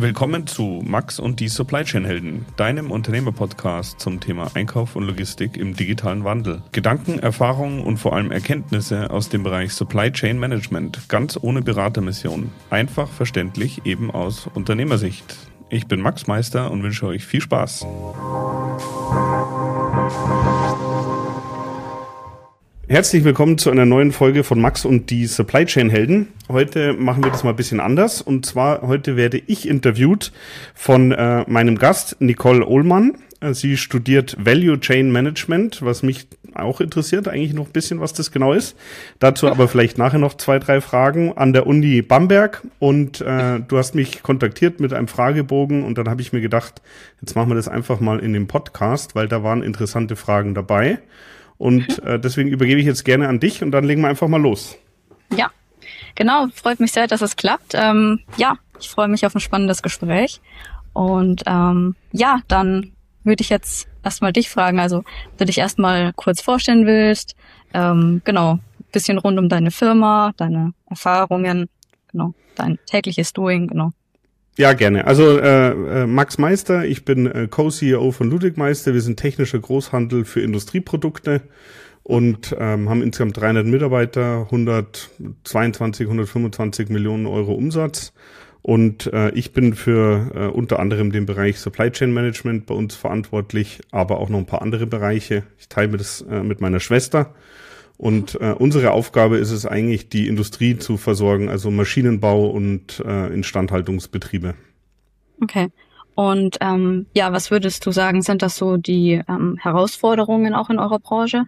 Willkommen zu Max und die Supply Chain Helden, deinem Unternehmer-Podcast zum Thema Einkauf und Logistik im digitalen Wandel. Gedanken, Erfahrungen und vor allem Erkenntnisse aus dem Bereich Supply Chain Management, ganz ohne Beratermission. Einfach verständlich, eben aus Unternehmersicht. Ich bin Max Meister und wünsche euch viel Spaß. Herzlich willkommen zu einer neuen Folge von Max und die Supply Chain Helden. Heute machen wir das mal ein bisschen anders, und zwar heute werde ich interviewt von meinem Gast Nicole Ohlmann. Sie studiert Value Chain Management, was mich auch interessiert, eigentlich noch ein bisschen, was das genau ist. Dazu aber vielleicht nachher noch 2, 3 Fragen an der Uni Bamberg. Und du hast mich kontaktiert mit einem Fragebogen, und dann habe ich mir gedacht, jetzt machen wir das einfach mal in dem Podcast, weil da waren interessante Fragen dabei. Und deswegen übergebe ich jetzt gerne an dich, und dann legen wir einfach mal los. Ja, genau. Freut mich sehr, dass es klappt. Ich freue mich auf ein spannendes Gespräch. Und dann würde ich jetzt erstmal dich fragen, also wenn du dich erstmal kurz vorstellen willst, ein bisschen rund um deine Firma, deine Erfahrungen, genau, dein tägliches Doing, genau. Ja, gerne. Also Max Meister, ich bin Co-CEO von Ludwig Meister. Wir sind technischer Großhandel für Industrieprodukte und haben insgesamt 300 Mitarbeiter, 125 Millionen Euro Umsatz. Und ich bin für unter anderem den Bereich Supply Chain Management bei uns verantwortlich, aber auch noch ein paar andere Bereiche. Ich teile mir das mit meiner Schwester. Und unsere Aufgabe ist es eigentlich, die Industrie zu versorgen, also Maschinenbau und Instandhaltungsbetriebe. Okay. Und was würdest du sagen, sind das so die Herausforderungen auch in eurer Branche?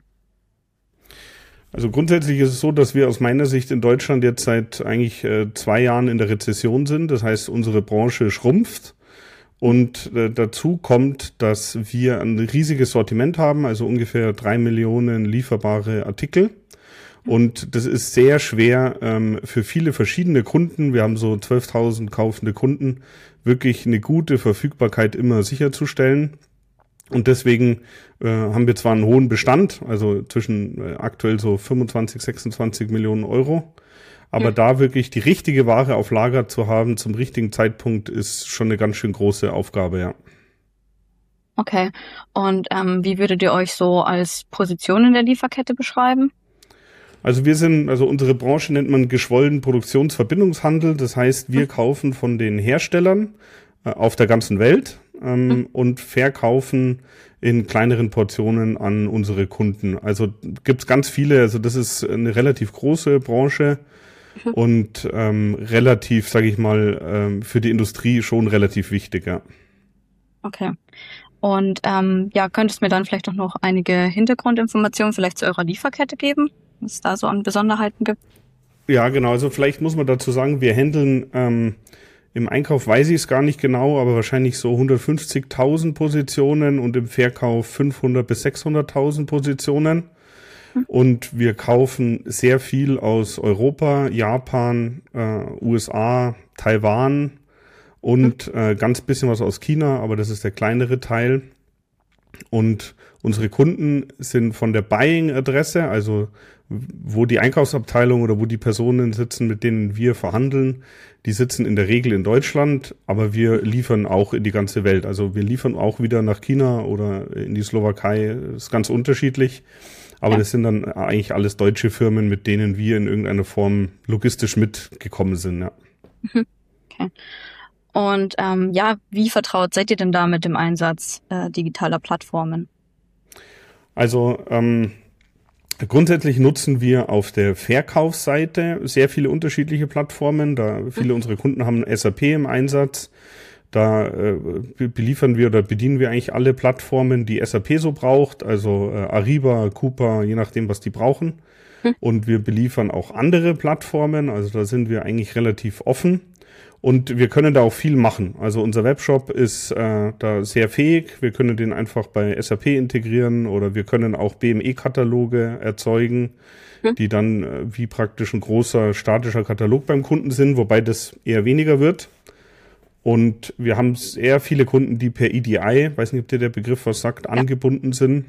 Also grundsätzlich ist es so, dass wir aus meiner Sicht in Deutschland jetzt seit eigentlich 2 Jahren in der Rezession sind. Das heißt, unsere Branche schrumpft. Und dazu kommt, dass wir ein riesiges Sortiment haben, also ungefähr 3 Millionen lieferbare Artikel. Und das ist sehr schwer für viele verschiedene Kunden. Wir haben so 12.000 kaufende Kunden, wirklich eine gute Verfügbarkeit immer sicherzustellen. Und deswegen haben wir zwar einen hohen Bestand, also zwischen aktuell so 25, 26 Millionen Euro. Aber da wirklich die richtige Ware auf Lager zu haben zum richtigen Zeitpunkt ist schon eine ganz schön große Aufgabe, ja. Okay. Und wie würdet ihr euch so als Position in der Lieferkette beschreiben? Also unsere Branche nennt man geschwollen Produktionsverbindungshandel. Das heißt, wir kaufen von den Herstellern auf der ganzen Welt und verkaufen in kleineren Portionen an unsere Kunden. Also gibt's ganz viele, also das ist eine relativ große Branche. Und relativ, sage ich mal, für die Industrie schon relativ wichtig, ja. Okay. Und könntest du mir dann vielleicht auch noch einige Hintergrundinformationen vielleicht zu eurer Lieferkette geben, was es da so an Besonderheiten gibt? Ja, genau. Also vielleicht muss man dazu sagen, wir handeln im Einkauf weiß ich es gar nicht genau, aber wahrscheinlich so 150.000 Positionen und im Verkauf 500.000 bis 600.000 Positionen. Und wir kaufen sehr viel aus Europa, Japan, USA, Taiwan und ganz bisschen was aus China, aber das ist der kleinere Teil. Und unsere Kunden sind von der Buying-Adresse, also wo die Einkaufsabteilung oder wo die Personen sitzen, mit denen wir verhandeln, die sitzen in der Regel in Deutschland, aber wir liefern auch in die ganze Welt. Also wir liefern auch wieder nach China oder in die Slowakei, das ist ganz unterschiedlich. Aber das sind dann eigentlich alles deutsche Firmen, mit denen wir in irgendeiner Form logistisch mitgekommen sind, ja. Okay. Und wie vertraut seid ihr denn da mit dem Einsatz digitaler Plattformen? Also grundsätzlich nutzen wir auf der Verkaufsseite sehr viele unterschiedliche Plattformen. Da viele unserer Kunden haben SAP im Einsatz. Da beliefern wir oder bedienen wir eigentlich alle Plattformen, die SAP so braucht, also Ariba, Coupa, je nachdem, was die brauchen. Und wir beliefern auch andere Plattformen, also da sind wir eigentlich relativ offen. Und wir können da auch viel machen. Also unser Webshop ist da sehr fähig. Wir können den einfach bei SAP integrieren oder wir können auch BME-Kataloge erzeugen, die dann wie praktisch ein großer statischer Katalog beim Kunden sind, wobei das eher weniger wird. Und wir haben sehr viele Kunden, die per EDI, weiß nicht, ob dir der Begriff was sagt, angebunden sind.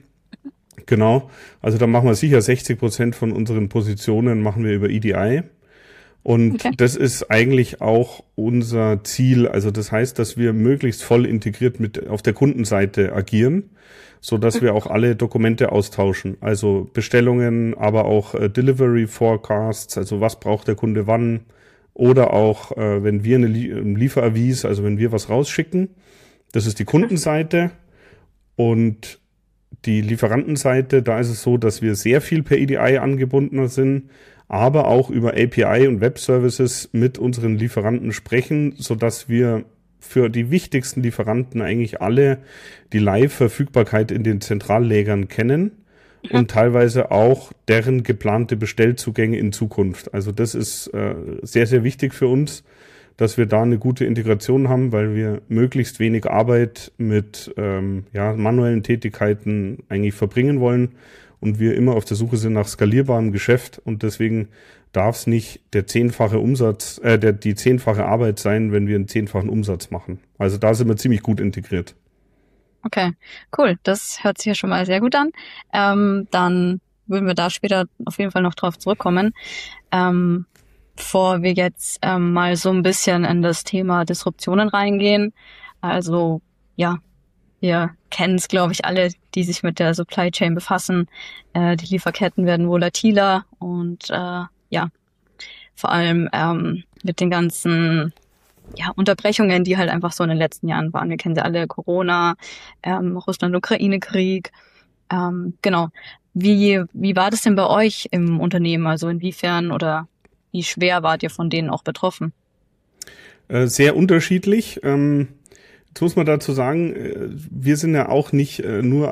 Genau. Also da machen wir sicher 60% von unseren Positionen machen wir über EDI. Und das ist eigentlich auch unser Ziel. Also das heißt, dass wir möglichst voll integriert mit auf der Kundenseite agieren, so dass wir auch alle Dokumente austauschen. Also Bestellungen, aber auch Delivery Forecasts, also was braucht der Kunde wann. Oder auch, wenn wir ein Lieferavis, also wenn wir was rausschicken, das ist die Kundenseite. Und die Lieferantenseite, da ist es so, dass wir sehr viel per EDI angebundener sind, aber auch über API und Web-Services mit unseren Lieferanten sprechen, sodass wir für die wichtigsten Lieferanten eigentlich alle die Live-Verfügbarkeit in den Zentrallägern kennen und teilweise auch deren geplante Bestellzugänge in Zukunft. Also das ist sehr, sehr wichtig für uns, dass wir da eine gute Integration haben, weil wir möglichst wenig Arbeit mit manuellen Tätigkeiten eigentlich verbringen wollen und wir immer auf der Suche sind nach skalierbarem Geschäft und deswegen darf es nicht der 10-fache Umsatz, die 10-fache Arbeit sein, wenn wir einen 10-fachen Umsatz machen. Also da sind wir ziemlich gut integriert. Okay, cool. Das hört sich ja schon mal sehr gut an. Dann würden wir da später auf jeden Fall noch drauf zurückkommen. Bevor wir jetzt mal so ein bisschen in das Thema Disruptionen reingehen. Also ja, wir kennen es, glaube ich, alle, die sich mit der Supply Chain befassen. Die Lieferketten werden volatiler und vor allem mit den ganzen Unterbrechungen, die halt einfach so in den letzten Jahren waren. Wir kennen sie alle, Corona, Russland-Ukraine-Krieg. Genau. Wie war das denn bei euch im Unternehmen? Also inwiefern oder wie schwer wart ihr von denen auch betroffen? Sehr unterschiedlich. Jetzt muss man dazu sagen, wir sind ja auch nicht nur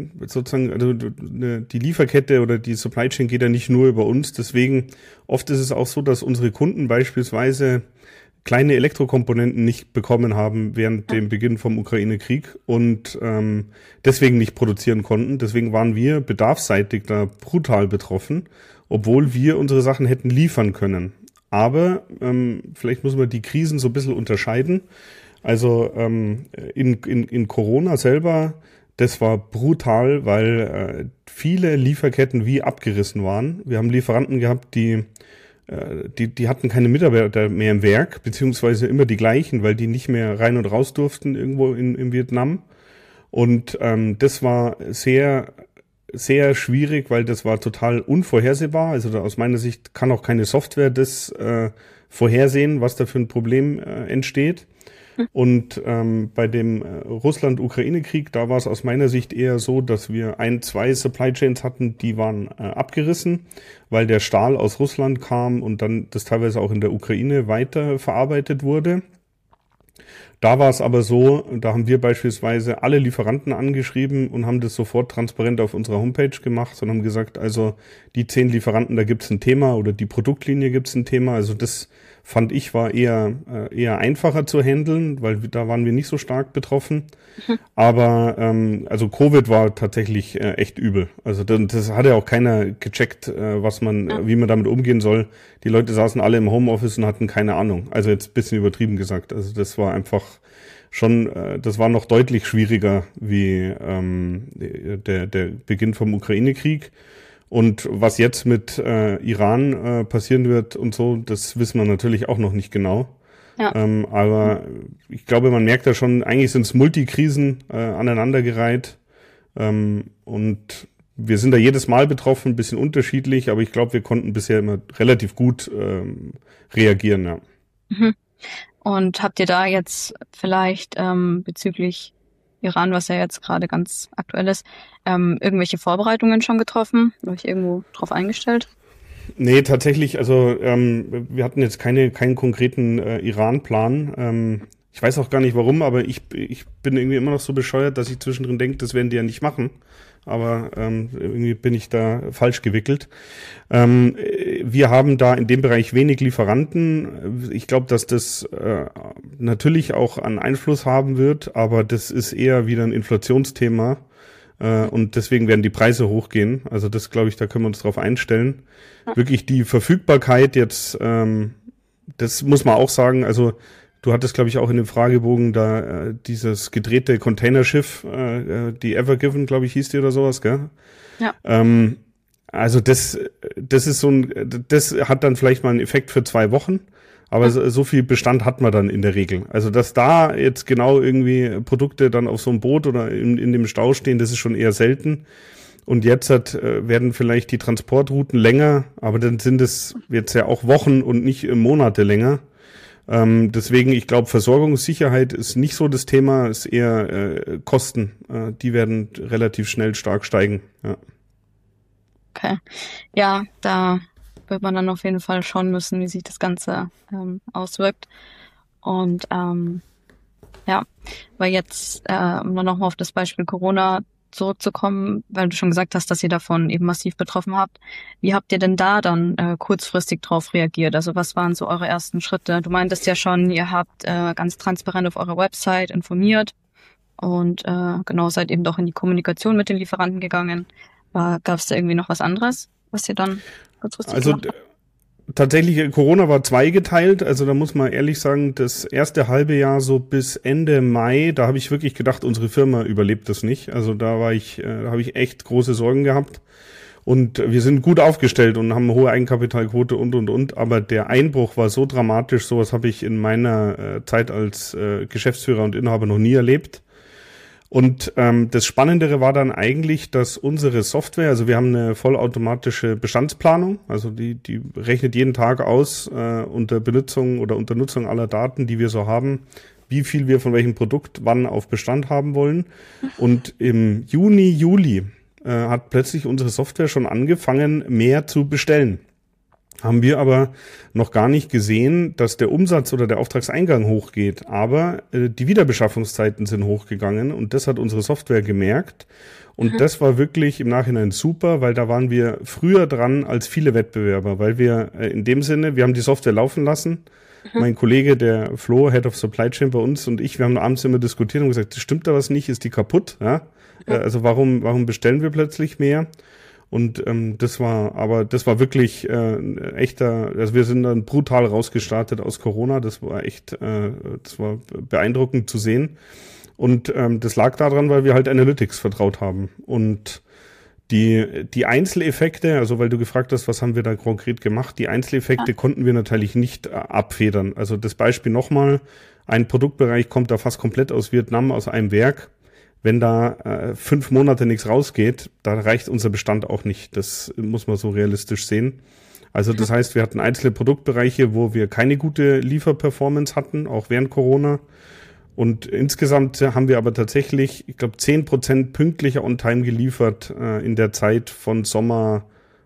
die Lieferkette oder die Supply Chain geht ja nicht nur über uns. Deswegen oft ist es auch so, dass unsere Kunden beispielsweise kleine Elektrokomponenten nicht bekommen haben während dem Beginn vom Ukraine-Krieg und deswegen nicht produzieren konnten. Deswegen waren wir bedarfsseitig da brutal betroffen, obwohl wir unsere Sachen hätten liefern können. Aber vielleicht muss man die Krisen so ein bisschen unterscheiden. Also in Corona selber, das war brutal, weil viele Lieferketten wie abgerissen waren. Wir haben Lieferanten gehabt, die hatten keine Mitarbeiter mehr im Werk, beziehungsweise immer die gleichen, weil die nicht mehr rein und raus durften irgendwo in Vietnam. Und das war sehr, sehr schwierig, weil das war total unvorhersehbar. Also aus meiner Sicht kann auch keine Software das vorhersehen, was da für ein Problem entsteht. Und bei dem Russland-Ukraine-Krieg, da war es aus meiner Sicht eher so, dass wir 2 Supply Chains hatten, die waren abgerissen, weil der Stahl aus Russland kam und dann das teilweise auch in der Ukraine weiter verarbeitet wurde. Da war es aber so, da haben wir beispielsweise alle Lieferanten angeschrieben und haben das sofort transparent auf unserer Homepage gemacht und haben gesagt, also die 10 Lieferanten, da gibt's ein Thema oder die Produktlinie gibt's ein Thema. Also das fand ich war eher einfacher zu handeln, weil da waren wir nicht so stark betroffen. Aber also Covid war tatsächlich echt übel. Also das hat ja auch keiner gecheckt, wie man damit umgehen soll. Die Leute saßen alle im Homeoffice und hatten keine Ahnung. Also jetzt ein bisschen übertrieben gesagt. Also das war einfach schon, das war noch deutlich schwieriger wie der Beginn vom Ukraine-Krieg. Und was jetzt mit Iran passieren wird und so, das wissen wir natürlich auch noch nicht genau. Ja. Aber ich glaube, man merkt da schon, eigentlich sind es Multikrisen aneinandergereiht. Und wir sind da jedes Mal betroffen, ein bisschen unterschiedlich, aber ich glaube, wir konnten bisher immer relativ gut reagieren. Ja. Und habt ihr da jetzt vielleicht bezüglich Iran, was ja jetzt gerade ganz aktuell ist, irgendwelche Vorbereitungen schon getroffen? Habe ich irgendwo drauf eingestellt? Nee, tatsächlich, also wir hatten jetzt keinen konkreten Iran-Plan. Ich weiß auch gar nicht warum, aber ich bin irgendwie immer noch so bescheuert, dass ich zwischendrin denke, das werden die ja nicht machen. Aber irgendwie bin ich da falsch gewickelt. Wir haben da in dem Bereich wenig Lieferanten. Ich glaube, dass das natürlich auch einen Einfluss haben wird, aber das ist eher wieder ein Inflationsthema. Und deswegen werden die Preise hochgehen. Also das, glaube ich, da können wir uns drauf einstellen. Wirklich die Verfügbarkeit jetzt, das muss man auch sagen, also du hattest, glaube ich, auch in dem Fragebogen da dieses gedrehte Containerschiff, die Ever Given, glaube ich, hieß die oder sowas, gell? Ja. Also das ist das hat dann vielleicht mal einen Effekt für 2 Wochen, aber so viel Bestand hat man dann in der Regel. Also dass da jetzt genau irgendwie Produkte dann auf so einem Boot oder in dem Stau stehen, das ist schon eher selten. Und jetzt werden vielleicht die Transportrouten länger, aber dann sind es jetzt ja auch Wochen und nicht Monate länger. Deswegen, ich glaube, Versorgungssicherheit ist nicht so das Thema, ist eher Kosten. Die werden relativ schnell stark steigen. Ja. Okay. Ja, da wird man dann auf jeden Fall schauen müssen, wie sich das Ganze auswirkt. Und ja, weil jetzt, um dann nochmal auf das Beispiel Corona zurückzukommen, weil du schon gesagt hast, dass ihr davon eben massiv betroffen habt. Wie habt ihr denn da dann kurzfristig drauf reagiert? Also was waren so eure ersten Schritte? Du meintest ja schon, ihr habt ganz transparent auf eurer Website informiert und genau seid eben doch in die Kommunikation mit den Lieferanten gegangen. Gab es da irgendwie noch was anderes, was ihr dann kurzfristig gemacht habt? Tatsächlich, Corona war zweigeteilt, also da muss man ehrlich sagen, das erste halbe Jahr so bis Ende Mai, da habe ich wirklich gedacht, unsere Firma überlebt das nicht. Also da habe ich echt große Sorgen gehabt. Und wir sind gut aufgestellt und haben eine hohe Eigenkapitalquote und. Aber der Einbruch war so dramatisch, sowas habe ich in meiner Zeit als Geschäftsführer und Inhaber noch nie erlebt. Und das Spannendere war dann eigentlich, dass unsere Software, also wir haben eine vollautomatische Bestandsplanung, also die rechnet jeden Tag aus unter Benutzung oder unter Nutzung aller Daten, die wir so haben, wie viel wir von welchem Produkt wann auf Bestand haben wollen. Und im Juni, Juli hat plötzlich unsere Software schon angefangen, mehr zu bestellen. Haben wir aber noch gar nicht gesehen, dass der Umsatz oder der Auftragseingang hochgeht. Aber die Wiederbeschaffungszeiten sind hochgegangen und das hat unsere Software gemerkt. Und das war wirklich im Nachhinein super, weil da waren wir früher dran als viele Wettbewerber, weil wir in dem Sinne, wir haben die Software laufen lassen. Mein Kollege, der Flo, Head of Supply Chain bei uns und ich, wir haben abends immer diskutiert und gesagt, stimmt da was nicht, ist die kaputt? Ja? Also warum bestellen wir plötzlich mehr? Und das war wirklich echter, also wir sind dann brutal rausgestartet aus Corona, das war echt, das war beeindruckend zu sehen. Und das lag daran, weil wir halt Analytics vertraut haben. Und die Einzeleffekte, also weil du gefragt hast, was haben wir da konkret gemacht, die Einzeleffekte konnten wir natürlich nicht abfedern. Also das Beispiel nochmal, ein Produktbereich kommt da fast komplett aus Vietnam, aus einem Werk. Wenn da 5 Monate nichts rausgeht, dann reicht unser Bestand auch nicht. Das muss man so realistisch sehen. Also das heißt, wir hatten einzelne Produktbereiche, wo wir keine gute Lieferperformance hatten, auch während Corona. Und insgesamt haben wir aber tatsächlich, ich glaube, 10% pünktlicher on-time geliefert in der Zeit von Sommer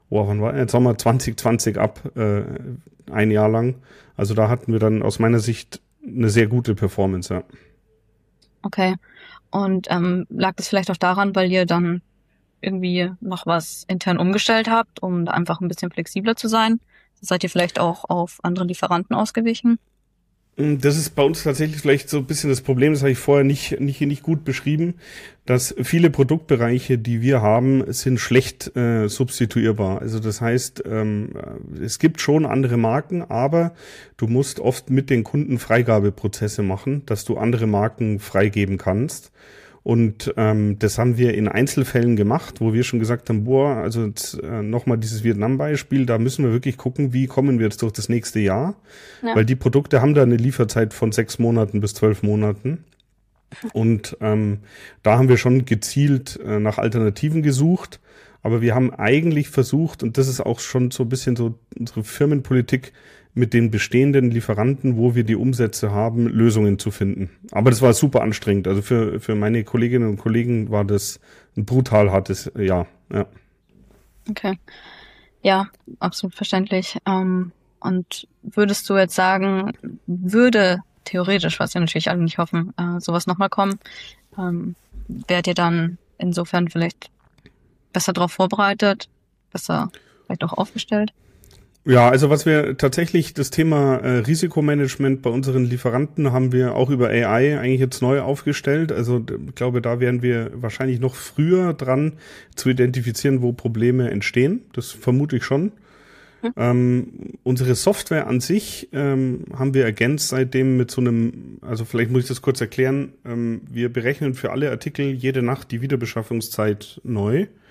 2020 ab, ein Jahr lang. Also da hatten wir dann aus meiner Sicht eine sehr gute Performance, ja. Okay. Und lag das vielleicht auch daran, weil ihr dann irgendwie noch was intern umgestellt habt, um da einfach ein bisschen flexibler zu sein? Seid ihr vielleicht auch auf andere Lieferanten ausgewichen? Das ist bei uns tatsächlich vielleicht so ein bisschen das Problem, das habe ich vorher nicht gut beschrieben, dass viele Produktbereiche, die wir haben, sind schlecht substituierbar. Also das heißt, es gibt schon andere Marken, aber du musst oft mit den Kunden Freigabeprozesse machen, dass du andere Marken freigeben kannst. Und das haben wir in Einzelfällen gemacht, wo wir schon gesagt haben, also jetzt nochmal dieses Vietnam-Beispiel, da müssen wir wirklich gucken, wie kommen wir jetzt durch das nächste Jahr, weil die Produkte haben da eine Lieferzeit von 6 Monaten bis 12 Monaten. Und da haben wir schon gezielt nach Alternativen gesucht, aber wir haben eigentlich versucht, und das ist auch schon so ein bisschen so unsere Firmenpolitik, mit den bestehenden Lieferanten, wo wir die Umsätze haben, Lösungen zu finden. Aber das war super anstrengend. Also für meine Kolleginnen und Kollegen war das ein brutal hartes Jahr. Ja. Okay. Ja, absolut verständlich. Und würdest du jetzt sagen, würde theoretisch, was wir natürlich alle nicht hoffen, sowas nochmal kommen, wärt ihr dann insofern vielleicht besser darauf vorbereitet, besser vielleicht auch aufgestellt? Ja, also was wir tatsächlich, das Thema Risikomanagement bei unseren Lieferanten haben wir auch über AI eigentlich jetzt neu aufgestellt. Also ich glaube, da wären wir wahrscheinlich noch früher dran zu identifizieren, wo Probleme entstehen. Das vermute ich schon. Unsere Software an sich haben wir ergänzt seitdem mit so einem, also vielleicht muss ich das kurz erklären, wir berechnen für alle Artikel jede Nacht die Wiederbeschaffungszeit neu.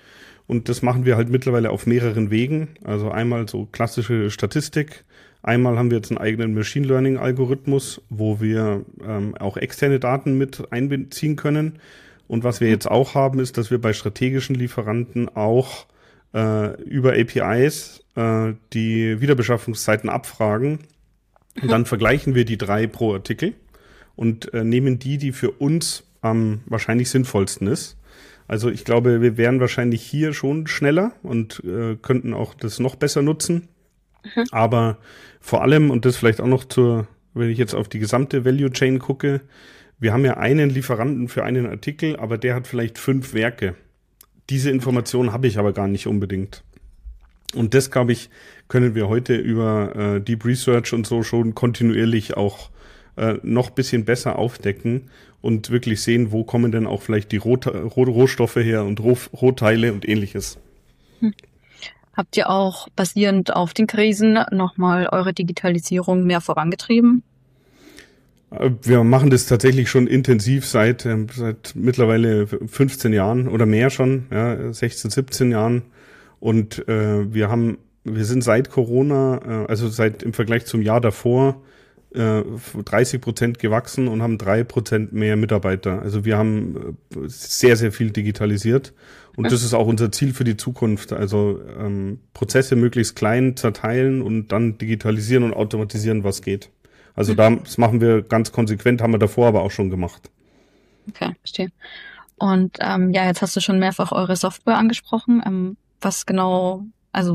Und das machen wir halt mittlerweile auf mehreren Wegen. Also einmal so klassische Statistik. Einmal haben wir jetzt einen eigenen Machine Learning Algorithmus, wo wir auch externe Daten mit einbeziehen können. Und was wir jetzt auch haben, ist, dass wir bei strategischen Lieferanten auch über APIs die Wiederbeschaffungszeiten abfragen. Und dann vergleichen wir die 3 pro Artikel und nehmen die für uns am wahrscheinlich sinnvollsten ist. Also ich glaube, wir wären wahrscheinlich hier schon schneller und könnten auch das noch besser nutzen. Aber vor allem, und das vielleicht auch noch wenn ich jetzt auf die gesamte Value Chain gucke, wir haben ja einen Lieferanten für einen Artikel, aber der hat vielleicht 5 Werke. Diese Information habe ich aber gar nicht unbedingt. Und das, glaube ich, können wir heute über Deep Research und so schon kontinuierlich auch noch ein bisschen besser aufdecken und wirklich sehen, wo kommen denn auch vielleicht die Rohstoffe her und Rohteile und ähnliches. Habt ihr auch basierend auf den Krisen nochmal eure Digitalisierung mehr vorangetrieben? Wir machen das tatsächlich schon intensiv seit mittlerweile 15 Jahren oder mehr schon, ja, 16, 17 Jahren. Und wir sind seit Corona, also im Vergleich zum Jahr davor, 30% gewachsen und haben 3% mehr Mitarbeiter. Also wir haben sehr, sehr viel digitalisiert. Und das ist auch unser Ziel für die Zukunft. Also Prozesse möglichst klein zerteilen und dann digitalisieren und automatisieren, was geht. Also das machen wir ganz konsequent, haben wir davor aber auch schon gemacht. Okay, verstehe. Und jetzt hast du schon mehrfach eure Software angesprochen. Was genau, also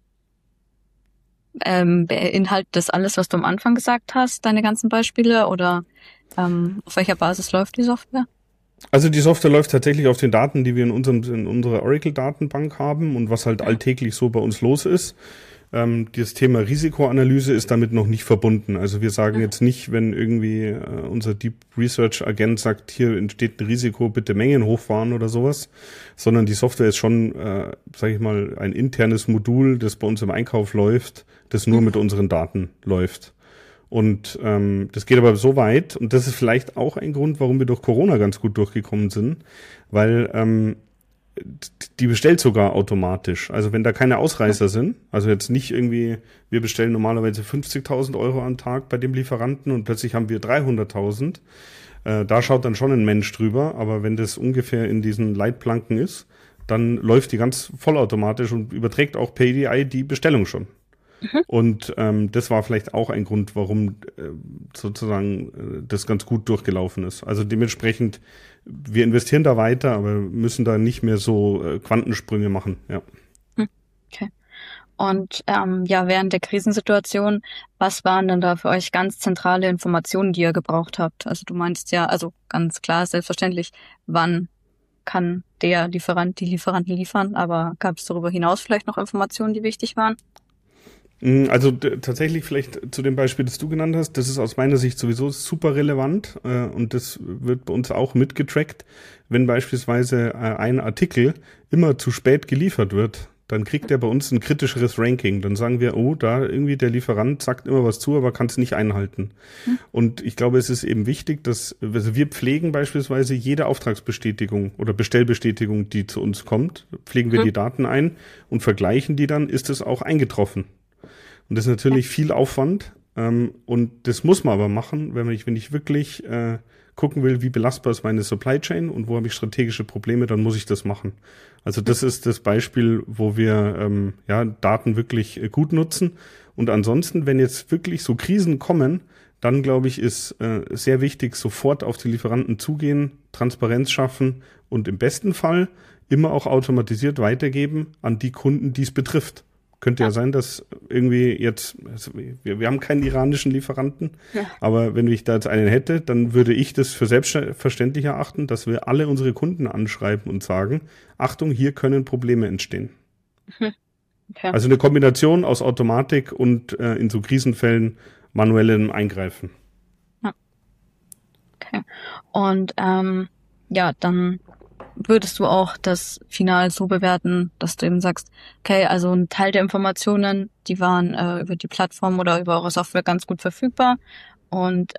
beinhaltet das alles, was du am Anfang gesagt hast, deine ganzen Beispiele, oder auf welcher Basis läuft die Software? Also die Software läuft tatsächlich auf den Daten, die wir in unserer Oracle-Datenbank haben und was halt alltäglich so bei uns los ist. Das Thema Risikoanalyse ist damit noch nicht verbunden. Also wir sagen jetzt nicht, wenn irgendwie unser Deep Research Agent sagt, hier entsteht ein Risiko, bitte Mengen hochfahren oder sowas, sondern die Software ist schon, sage ich mal, ein internes Modul, das bei uns im Einkauf läuft, das nur mit unseren Daten läuft. Und das geht aber so weit, und das ist vielleicht auch ein Grund, warum wir durch Corona ganz gut durchgekommen sind, weil die bestellt sogar automatisch. Also wenn da keine Ausreißer sind, also jetzt nicht irgendwie, wir bestellen normalerweise 50.000 Euro am Tag bei dem Lieferanten und plötzlich haben wir 300.000, da schaut dann schon ein Mensch drüber, aber wenn das ungefähr in diesen Leitplanken ist, dann läuft die ganz vollautomatisch und überträgt auch per EDI die Bestellung schon. Und das war vielleicht auch ein Grund, warum sozusagen das ganz gut durchgelaufen ist. Also dementsprechend, wir investieren da weiter, aber müssen da nicht mehr so Quantensprünge machen. Ja. Okay. Und während der Krisensituation, was waren denn da für euch ganz zentrale Informationen, die ihr gebraucht habt? Also du meinst ja, also ganz klar, selbstverständlich, wann kann der Lieferant, die Lieferanten liefern, aber gab es darüber hinaus vielleicht noch Informationen, die wichtig waren? Also tatsächlich vielleicht zu dem Beispiel, das du genannt hast, das ist aus meiner Sicht sowieso super relevant und das wird bei uns auch mitgetrackt. Wenn beispielsweise ein Artikel immer zu spät geliefert wird, dann kriegt er bei uns ein kritischeres Ranking. Dann sagen wir, oh, da irgendwie der Lieferant sagt immer was zu, aber kann es nicht einhalten. Und ich glaube, es ist eben wichtig, dass also wir pflegen beispielsweise jede Auftragsbestätigung oder Bestellbestätigung, die zu uns kommt, pflegen wir die Daten ein und vergleichen die dann, ist es auch eingetroffen. Und das ist natürlich viel Aufwand und das muss man aber machen, wenn ich wirklich gucken will, wie belastbar ist meine Supply Chain und wo habe ich strategische Probleme, dann muss ich das machen. Also das ist das Beispiel, wo wir Daten wirklich gut nutzen. Und ansonsten, wenn jetzt wirklich so Krisen kommen, dann glaube ich, ist sehr wichtig, sofort auf die Lieferanten zugehen, Transparenz schaffen und im besten Fall immer auch automatisiert weitergeben an die Kunden, die es betrifft. Könnte ja sein, dass irgendwie jetzt, also wir haben keinen iranischen Lieferanten, aber wenn ich da jetzt einen hätte, dann würde ich das für selbstverständlich erachten, dass wir alle unsere Kunden anschreiben und sagen, Achtung, hier können Probleme entstehen. Okay. Also eine Kombination aus Automatik und in so Krisenfällen manuellem Eingreifen. Ja. Okay. Und dann würdest du auch das Final so bewerten, dass du eben sagst, okay, also ein Teil der Informationen, die waren über die Plattform oder über eure Software ganz gut verfügbar und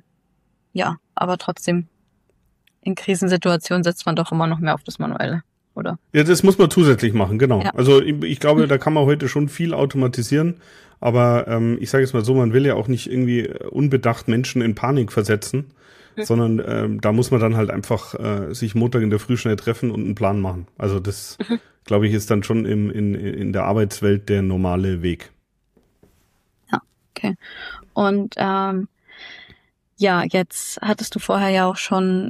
aber trotzdem in Krisensituationen setzt man doch immer noch mehr auf das Manuelle. oder? Ja, das muss man zusätzlich machen, genau. Ja. Also ich glaube, da kann man heute schon viel automatisieren, aber ich sage jetzt mal so, man will ja auch nicht irgendwie unbedacht Menschen in Panik versetzen, sondern da muss man dann halt einfach sich Montag in der Früh schnell treffen und einen Plan machen. Also das, glaube ich, ist dann schon in der Arbeitswelt der normale Weg. Ja, okay. Und ja, jetzt hattest du vorher ja auch schon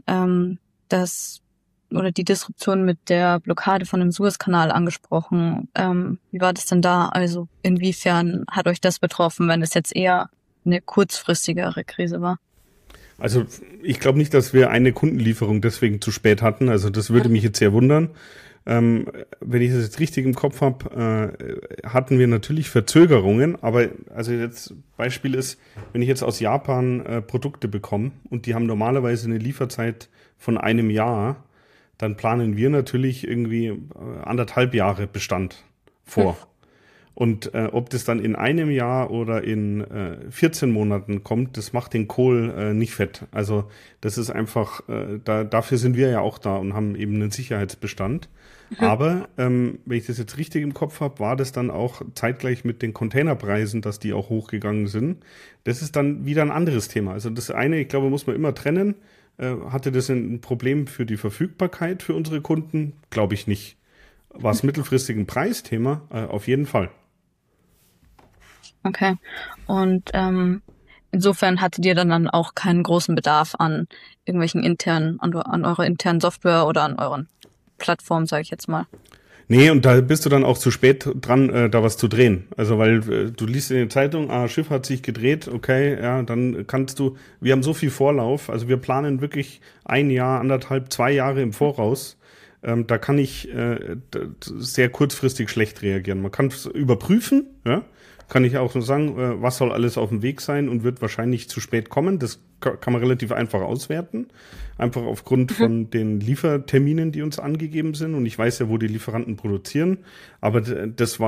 die Disruption mit der Blockade von dem Suezkanal angesprochen. Wie war das denn da? Also inwiefern hat euch das betroffen, wenn es jetzt eher eine kurzfristigere Krise war? Also ich glaube nicht, dass wir eine Kundenlieferung deswegen zu spät hatten. Also das würde mich jetzt sehr wundern. Wenn ich das jetzt richtig im Kopf habe, hatten wir natürlich Verzögerungen. Aber also jetzt Beispiel ist, wenn ich jetzt aus Japan Produkte bekomme und die haben normalerweise eine Lieferzeit von einem Jahr, dann planen wir natürlich irgendwie 1,5 Jahre Bestand vor. Und ob das dann in einem Jahr oder in 14 Monaten kommt, das macht den Kohl nicht fett. Also das ist einfach, dafür sind wir ja auch da und haben eben einen Sicherheitsbestand. Aber wenn ich das jetzt richtig im Kopf habe, war das dann auch zeitgleich mit den Containerpreisen, dass die auch hochgegangen sind. Das ist dann wieder ein anderes Thema. Also das eine, ich glaube, muss man immer trennen. Hatte das ein Problem für die Verfügbarkeit für unsere Kunden? Glaube ich nicht. War es mittelfristig ein Preisthema? Auf jeden Fall. Okay. Und insofern hattet ihr dann auch keinen großen Bedarf an irgendwelchen an eurer internen Software oder an euren Plattformen, sage ich jetzt mal. Nee, und da bist du dann auch zu spät dran, da was zu drehen. Also weil du liest in der Zeitung, Schiff hat sich gedreht, okay, ja, dann wir haben so viel Vorlauf, also wir planen wirklich 1 Jahr, 1,5, 2 Jahre im Voraus. Da kann ich sehr kurzfristig schlecht reagieren. Man kann es überprüfen, ja, kann ich auch so sagen, was soll alles auf dem Weg sein und wird wahrscheinlich zu spät kommen. Das kann man relativ einfach auswerten. Einfach aufgrund von den Lieferterminen, die uns angegeben sind. Und ich weiß ja, wo die Lieferanten produzieren. Aber ich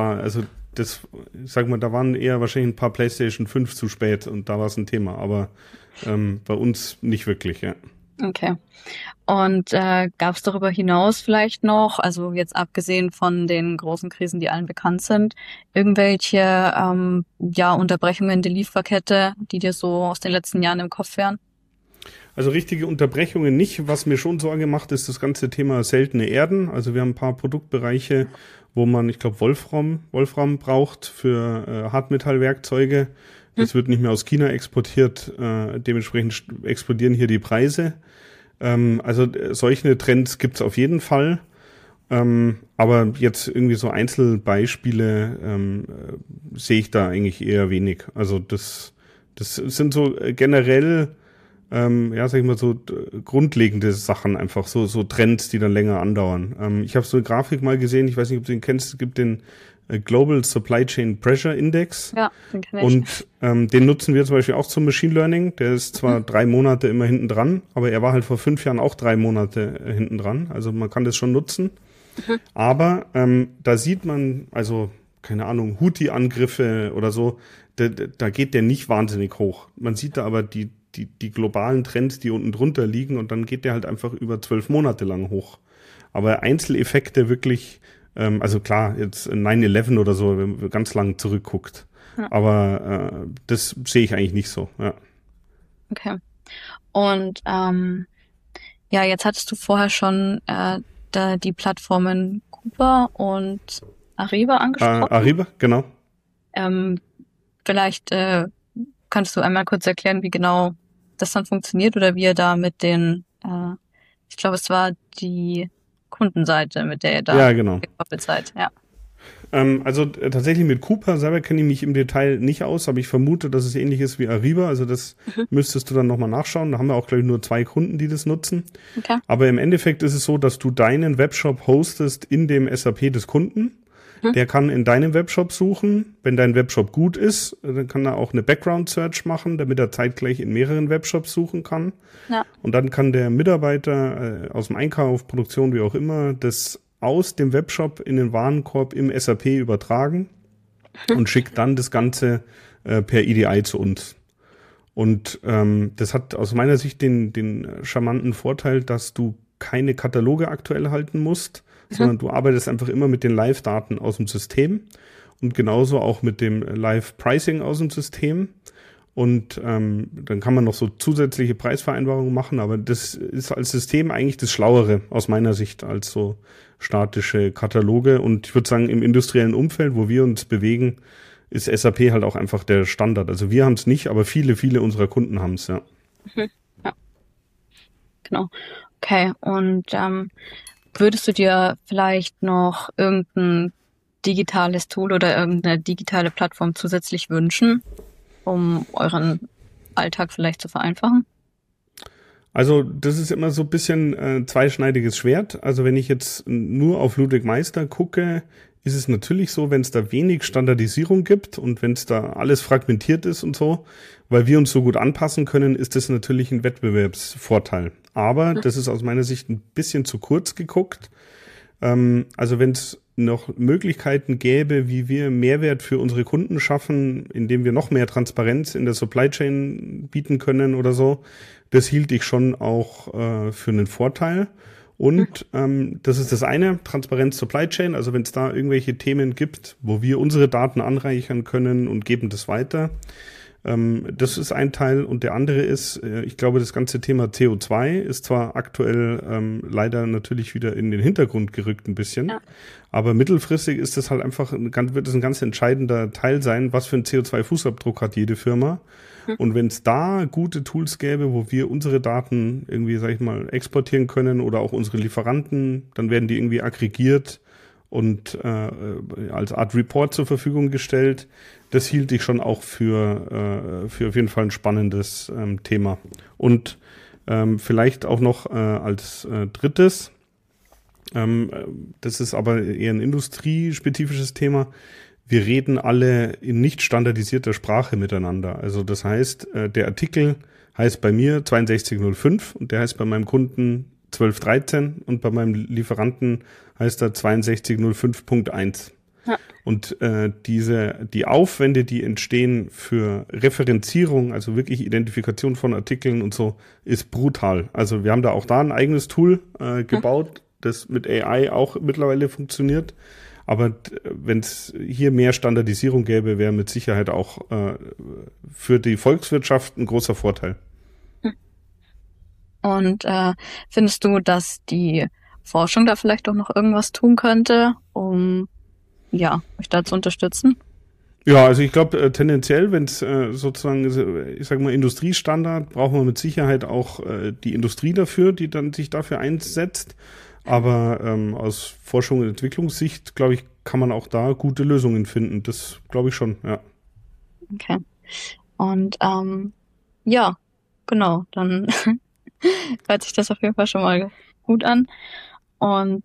sag mal, da waren eher wahrscheinlich ein paar PlayStation 5 zu spät und da war es ein Thema. Aber bei uns nicht wirklich, ja. Okay. Und gab es darüber hinaus vielleicht noch, also jetzt abgesehen von den großen Krisen, die allen bekannt sind, irgendwelche Unterbrechungen in der Lieferkette, die dir so aus den letzten Jahren im Kopf wären? Also richtige Unterbrechungen nicht. Was mir schon Sorge macht, ist das ganze Thema seltene Erden. Also wir haben ein paar Produktbereiche, wo man, ich glaube, Wolfram braucht für Hartmetallwerkzeuge. Das wird nicht mehr aus China exportiert. Dementsprechend explodieren hier die Preise. Also solche Trends gibt's auf jeden Fall. Aber jetzt irgendwie so Einzelbeispiele sehe ich da eigentlich eher wenig. Also das sind so generell sag ich mal so grundlegende Sachen einfach, so Trends, die dann länger andauern. Ich habe so eine Grafik mal gesehen, ich weiß nicht, ob du den kennst, es gibt den Global Supply Chain Pressure Index. Ja, den kenn ich. Und den nutzen wir zum Beispiel auch zum Machine Learning. Der ist zwar 3 Monate immer hinten dran, aber er war halt vor 5 Jahren auch 3 Monate hinten dran. Also man kann das schon nutzen. Aber da sieht man, also keine Ahnung, Houthi-Angriffe oder so, da geht der nicht wahnsinnig hoch. Man sieht da aber die globalen Trends, die unten drunter liegen und dann geht der halt einfach über 12 Monate lang hoch. Aber Einzeleffekte wirklich, also klar, jetzt 9/11 oder so, wenn man ganz lang zurückguckt. Ja. Aber das sehe ich eigentlich nicht so, ja. Okay. Und jetzt hattest du vorher schon die Plattformen Cooper und Ariba angesprochen. Ariba, genau. Vielleicht kannst du einmal kurz erklären, wie genau das dann funktioniert oder wie ihr da mit den, ich glaube, es war die Kundenseite, mit der ihr da gekoppelt seid. Ja. Also tatsächlich mit Cooper selber kenne ich mich im Detail nicht aus, aber ich vermute, dass es ähnlich ist wie Ariba. Also das müsstest du dann nochmal nachschauen. Da haben wir auch, glaube ich, nur 2 Kunden, die das nutzen. Okay. Aber im Endeffekt ist es so, dass du deinen Webshop hostest in dem SAP des Kunden. Der kann in deinem Webshop suchen. Wenn dein Webshop gut ist, dann kann er auch eine Background-Search machen, damit er zeitgleich in mehreren Webshops suchen kann. Ja. Und dann kann der Mitarbeiter aus dem Einkauf, Produktion, wie auch immer, das aus dem Webshop in den Warenkorb im SAP übertragen und schickt dann das Ganze per EDI zu uns. Und das hat aus meiner Sicht den charmanten Vorteil, dass du keine Kataloge aktuell halten musst, sondern du arbeitest einfach immer mit den Live-Daten aus dem System und genauso auch mit dem Live-Pricing aus dem System. Und dann kann man noch so zusätzliche Preisvereinbarungen machen, aber das ist als System eigentlich das Schlauere aus meiner Sicht als so statische Kataloge. Und ich würde sagen, im industriellen Umfeld, wo wir uns bewegen, ist SAP halt auch einfach der Standard. Also wir haben es nicht, aber viele unserer Kunden haben es, ja. Ja, genau. Okay, und würdest du dir vielleicht noch irgendein digitales Tool oder irgendeine digitale Plattform zusätzlich wünschen, um euren Alltag vielleicht zu vereinfachen? Also das ist immer so ein bisschen zweischneidiges Schwert. Also wenn ich jetzt nur auf Ludwig Meister gucke, ist es natürlich so, wenn es da wenig Standardisierung gibt und wenn es da alles fragmentiert ist und so, weil wir uns so gut anpassen können, ist das natürlich ein Wettbewerbsvorteil. Aber das ist aus meiner Sicht ein bisschen zu kurz geguckt. Also wenn es noch Möglichkeiten gäbe, wie wir Mehrwert für unsere Kunden schaffen, indem wir noch mehr Transparenz in der Supply Chain bieten können oder so, das hielt ich schon auch für einen Vorteil. Und das ist das eine, Transparenz Supply Chain, also wenn es da irgendwelche Themen gibt, wo wir unsere Daten anreichern können und geben das weiter. Das ist ein Teil und der andere ist, ich glaube, das ganze Thema CO2 ist zwar aktuell leider natürlich wieder in den Hintergrund gerückt ein bisschen, ja. Aber mittelfristig ist das halt einfach, wird es ein ganz entscheidender Teil sein, was für einen CO2-Fußabdruck hat jede Firma. Und wenn es da gute Tools gäbe, wo wir unsere Daten irgendwie, sag ich mal, exportieren können oder auch unsere Lieferanten, dann werden die irgendwie aggregiert und als Art Report zur Verfügung gestellt. Das hielt ich schon auch für auf jeden Fall ein spannendes Thema. Und vielleicht auch noch als drittes, das ist aber eher ein industriespezifisches Thema, wir reden alle in nicht standardisierter Sprache miteinander. Also das heißt, der Artikel heißt bei mir 6205 und der heißt bei meinem Kunden 1213 und bei meinem Lieferanten heißt er 6205.1. Ja. Und die Aufwände, die entstehen für Referenzierung, also wirklich Identifikation von Artikeln und so, ist brutal. Also wir haben da auch ein eigenes Tool gebaut, das mit AI auch mittlerweile funktioniert. Aber wenn es hier mehr Standardisierung gäbe, wäre mit Sicherheit auch für die Volkswirtschaft ein großer Vorteil. Und findest du, dass die Forschung da vielleicht auch noch irgendwas tun könnte, um euch da zu unterstützen? Ja, also ich glaube tendenziell, wenn es sozusagen, ich sage mal, Industriestandard, brauchen wir mit Sicherheit auch die Industrie dafür, die dann sich dafür einsetzt. Aber aus Forschung und Entwicklungssicht, glaube ich, kann man auch da gute Lösungen finden. Das glaube ich schon, ja. Okay. Und genau, dann hört sich das auf jeden Fall schon mal gut an. Und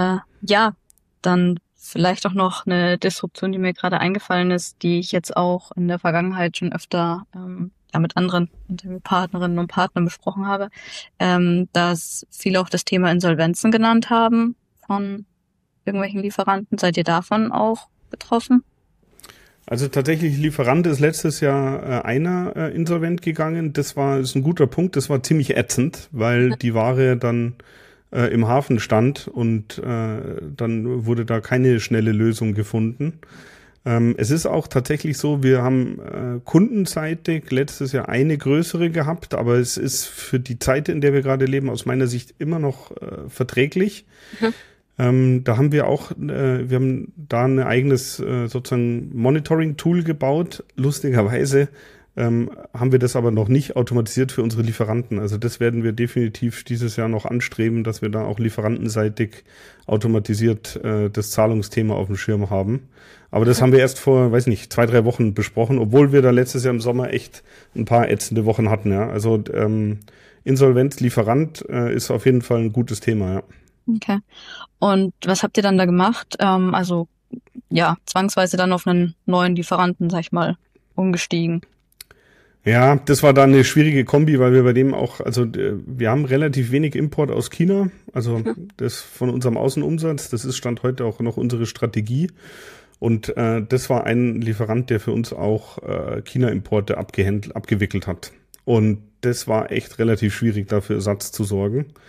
dann vielleicht auch noch eine Disruption, die mir gerade eingefallen ist, die ich jetzt auch in der Vergangenheit schon öfter mit anderen Interviewpartnerinnen und Partnern besprochen habe, dass viele auch das Thema Insolvenzen genannt haben von irgendwelchen Lieferanten. Seid ihr davon auch betroffen? Also tatsächlich, Lieferant ist letztes Jahr einer insolvent gegangen. Das ist ein guter Punkt. Das war ziemlich ätzend, weil die Ware dann im Hafen stand und dann wurde da keine schnelle Lösung gefunden. Es ist auch tatsächlich so, wir haben kundenseitig letztes Jahr eine größere gehabt, aber es ist für die Zeit, in der wir gerade leben, aus meiner Sicht immer noch verträglich. Da haben wir auch, wir haben da ein eigenes sozusagen Monitoring-Tool gebaut. Lustigerweise haben wir das aber noch nicht automatisiert für unsere Lieferanten. Also das werden wir definitiv dieses Jahr noch anstreben, dass wir da auch lieferantenseitig automatisiert das Zahlungsthema auf dem Schirm haben. Aber das haben wir erst vor, 2-3 Wochen besprochen, obwohl wir da letztes Jahr im Sommer echt ein paar ätzende Wochen hatten. Ja. Also Insolvenz, Lieferant ist auf jeden Fall ein gutes Thema. Ja. Okay. Und was habt ihr dann da gemacht? Also zwangsweise dann auf einen neuen Lieferanten, sag ich mal, umgestiegen. Ja, das war dann eine schwierige Kombi, weil wir bei dem auch, also wir haben relativ wenig Import aus China, also das von unserem Außenumsatz, das ist Stand heute auch noch unsere Strategie. Und das war ein Lieferant, der für uns auch China-Importe abgewickelt hat. Und das war echt relativ schwierig, dafür Ersatz zu sorgen.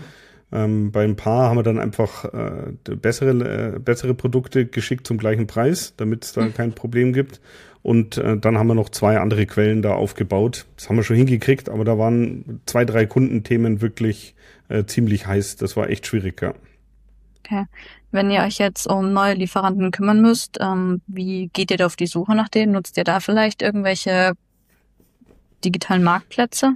Bei ein paar haben wir dann einfach bessere Produkte geschickt zum gleichen Preis, damit es da kein Problem gibt. Und dann haben wir noch 2 andere Quellen da aufgebaut. Das haben wir schon hingekriegt, aber da waren 2, 3 Kundenthemen wirklich ziemlich heiß. Das war echt schwierig, ja. Okay. Wenn ihr euch jetzt um neue Lieferanten kümmern müsst, wie geht ihr da auf die Suche nach denen? Nutzt ihr da vielleicht irgendwelche digitalen Marktplätze?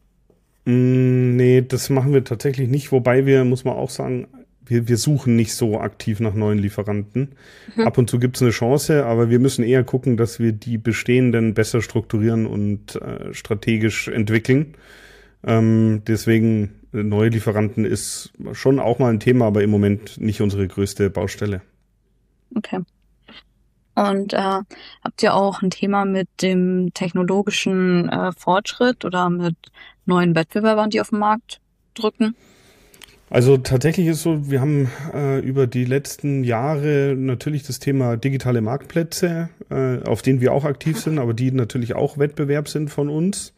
Nee, das machen wir tatsächlich nicht. Wobei muss man auch sagen, wir suchen nicht so aktiv nach neuen Lieferanten. Ab und zu gibt's eine Chance, aber wir müssen eher gucken, dass wir die bestehenden besser strukturieren und strategisch entwickeln. Deswegen neue Lieferanten ist schon auch mal ein Thema, aber im Moment nicht unsere größte Baustelle. Okay. Und habt ihr auch ein Thema mit dem technologischen Fortschritt oder mit neuen Wettbewerbern, die auf den Markt drücken? Also tatsächlich ist so, wir haben über die letzten Jahre natürlich das Thema digitale Marktplätze, auf denen wir auch aktiv sind, aber die natürlich auch Wettbewerb sind von uns.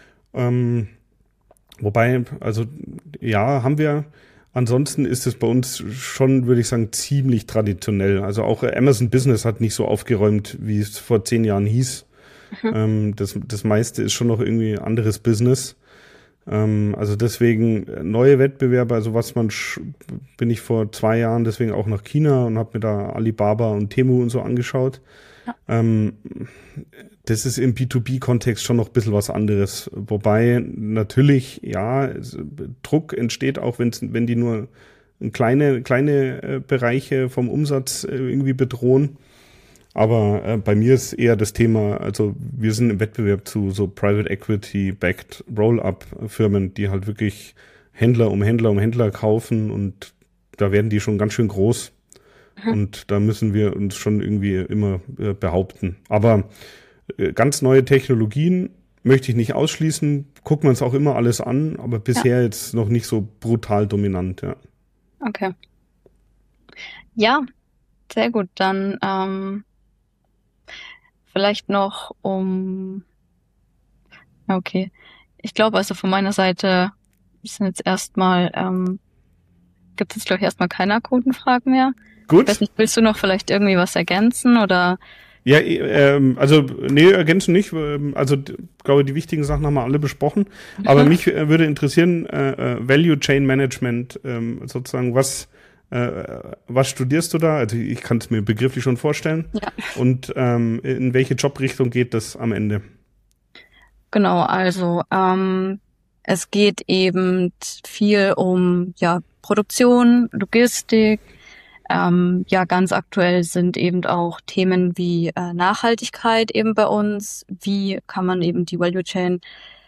Wobei, also ja, haben wir. Ansonsten ist es bei uns schon, würde ich sagen, ziemlich traditionell. Also auch Amazon Business hat nicht so aufgeräumt, wie es vor 10 Jahren hieß. Das meiste ist schon noch irgendwie anderes Business. Also deswegen neue Wettbewerber, also bin ich vor 2 Jahren deswegen auch nach China und habe mir da Alibaba und Temu und so angeschaut. Ja. Das ist im B2B-Kontext schon noch ein bisschen was anderes. Wobei natürlich, ja, Druck entsteht auch, wenn die nur kleine Bereiche vom Umsatz irgendwie bedrohen. Aber bei mir ist eher das Thema, also wir sind im Wettbewerb zu so Private Equity-backed Roll-up-Firmen, die halt wirklich Händler um Händler kaufen und da werden die schon ganz schön groß. Und da müssen wir uns schon irgendwie immer behaupten. Aber ganz neue Technologien möchte ich nicht ausschließen, gucken wir uns auch immer alles an, aber bisher jetzt noch nicht so brutal dominant, ja. Okay. Ja, sehr gut. Dann vielleicht noch okay. Ich glaube, also von meiner Seite sind jetzt erstmal, gibt es jetzt, glaube ich, erstmal keine akuten Fragen mehr. Gut. Ich weiß nicht, willst du noch vielleicht irgendwie was ergänzen oder? Ja, also nee, ergänzen nicht. Also glaube, die wichtigen Sachen haben wir alle besprochen. Aber mich würde interessieren, Value Chain Management, sozusagen, was studierst du da? Also ich kann es mir begrifflich schon vorstellen. Ja. Und in welche Jobrichtung geht das am Ende? Genau, also es geht eben viel um Produktion, Logistik. Ganz aktuell sind eben auch Themen wie Nachhaltigkeit eben bei uns. Wie kann man eben die Value Chain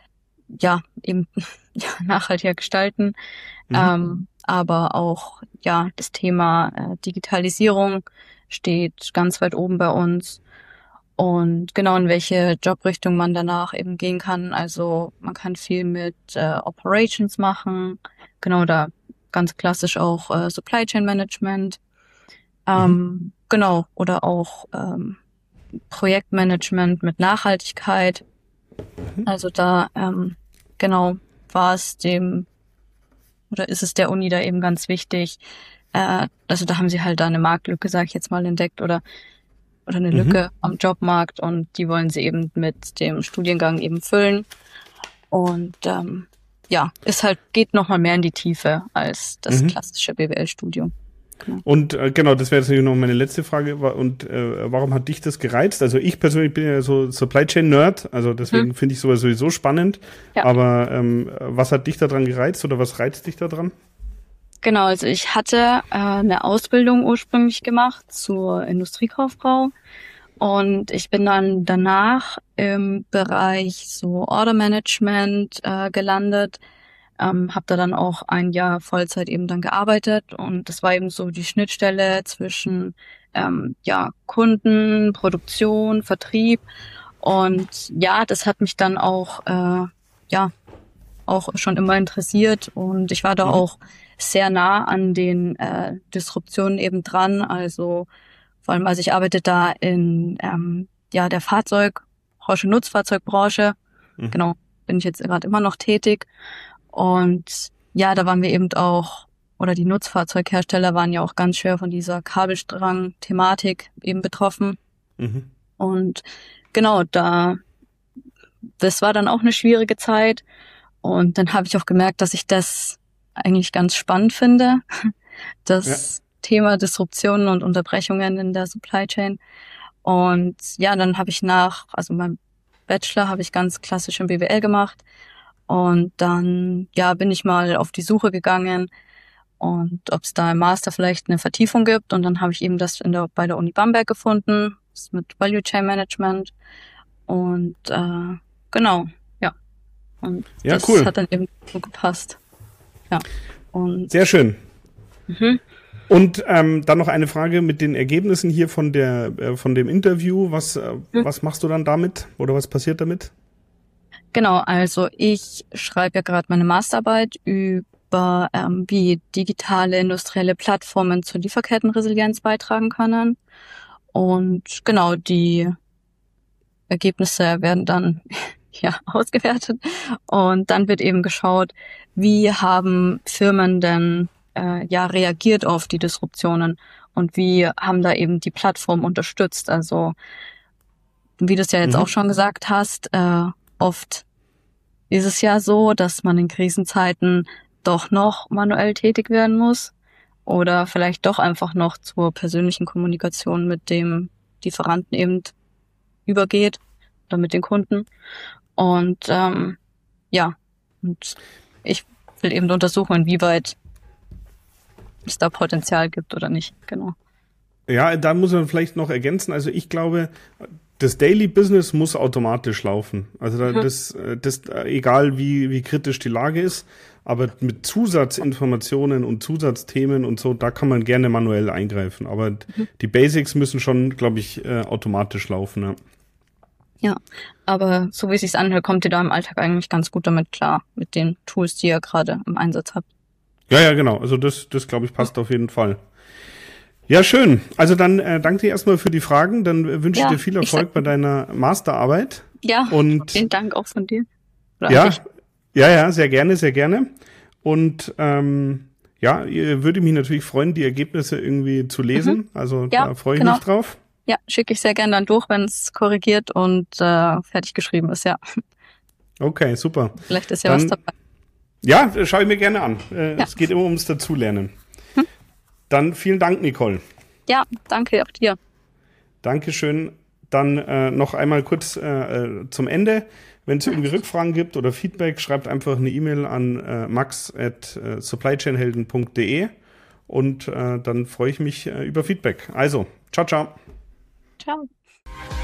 nachhaltiger gestalten? Aber auch das Thema Digitalisierung steht ganz weit oben bei uns. Und genau in welche Jobrichtung man danach eben gehen kann. Also man kann viel mit Operations machen. Genau, da ganz klassisch auch Supply Chain Management. Genau, oder auch Projektmanagement mit Nachhaltigkeit. Also da genau ist es der Uni da eben ganz wichtig. Also da haben sie halt da eine Marktlücke, sage ich jetzt mal, entdeckt oder eine Lücke am Jobmarkt und die wollen sie eben mit dem Studiengang eben füllen. Und geht noch mal mehr in die Tiefe als das klassische BWL-Studium. Genau. Und genau, das wäre jetzt natürlich noch meine letzte Frage. Und warum hat dich das gereizt? Also ich persönlich bin ja so Supply Chain Nerd, also deswegen finde ich sowas sowieso spannend. Ja. Aber was hat dich daran gereizt oder was reizt dich daran? Genau, also ich hatte eine Ausbildung ursprünglich gemacht zur Industriekauffrau und ich bin dann danach im Bereich so Order Management gelandet. Habe da dann auch 1 Jahr Vollzeit eben dann gearbeitet und das war eben so die Schnittstelle zwischen Kunden, Produktion, Vertrieb und das hat mich dann auch schon immer interessiert und ich war da auch sehr nah an den Disruptionen eben dran, also vor allem, ich arbeite da in der Fahrzeugbranche, Nutzfahrzeugbranche, genau, bin ich jetzt gerade immer noch tätig. Und da waren wir eben auch oder die Nutzfahrzeughersteller waren ja auch ganz schwer von dieser Kabelstrang-Thematik eben betroffen. Mhm. Und genau, das war dann auch eine schwierige Zeit. Und dann habe ich auch gemerkt, dass ich das eigentlich ganz spannend finde, das Thema Disruptionen und Unterbrechungen in der Supply Chain. Und ja, dann habe ich meinem Bachelor habe ich ganz klassisch im BWL gemacht. Und dann, ja, bin ich mal auf die Suche gegangen und ob es da im Master vielleicht eine Vertiefung gibt. Und dann habe ich eben das bei der Uni Bamberg gefunden, das mit Value Chain Management. Und genau, ja. Und Ja, das cool. hat dann eben so gepasst. Ja. Und Sehr schön. Und dann noch eine Frage mit den Ergebnissen hier von dem Interview. Was machst du dann damit oder was passiert damit? genau, also ich schreibe ja gerade meine Masterarbeit über wie digitale industrielle Plattformen zur Lieferkettenresilienz beitragen können. Und genau, die Ergebnisse werden dann ja ausgewertet und dann wird eben geschaut, wie haben Firmen denn reagiert auf die Disruptionen und wie haben da eben die Plattform unterstützt. Also wie du es ja jetzt auch schon gesagt hast, oft ist es ja so, dass man in Krisenzeiten doch noch manuell tätig werden muss oder vielleicht doch einfach noch zur persönlichen Kommunikation mit dem Lieferanten eben übergeht oder mit den Kunden. Und und ich will eben untersuchen, inwieweit es da Potenzial gibt oder nicht. Genau. Ja, da muss man vielleicht noch ergänzen. Also ich glaube, das Daily Business muss automatisch laufen. Also das egal wie kritisch die Lage ist, aber mit Zusatzinformationen und Zusatzthemen und so, da kann man gerne manuell eingreifen. Aber die Basics müssen schon, glaube ich, automatisch laufen. Ja. Ja, aber so wie es sich anhört, kommt ihr da im Alltag eigentlich ganz gut damit klar, mit den Tools, die ihr gerade im Einsatz habt. Ja, genau. Also das glaube ich, passt auf jeden Fall. Ja, schön. Also dann danke dir erstmal für die Fragen. Dann wünsche ich dir viel Erfolg bei deiner Masterarbeit. Ja, und vielen Dank auch von dir. Ja, sehr gerne, sehr gerne. Und würde mich natürlich freuen, die Ergebnisse irgendwie zu lesen. Also da freue ich mich drauf. Ja, schicke ich sehr gerne dann durch, wenn es korrigiert und fertig geschrieben ist, ja. Okay, super. Vielleicht ist ja was dabei. Ja, schaue ich mir gerne an. Es geht immer ums Dazulernen. Dann vielen Dank, Nicole. Ja, danke auch dir. Dankeschön. Dann noch einmal kurz zum Ende. Wenn es irgendwie Rückfragen gibt oder Feedback, schreibt einfach eine E-Mail an max@supplychainhelden.de und dann freue ich mich über Feedback. Also, ciao, ciao. Ciao.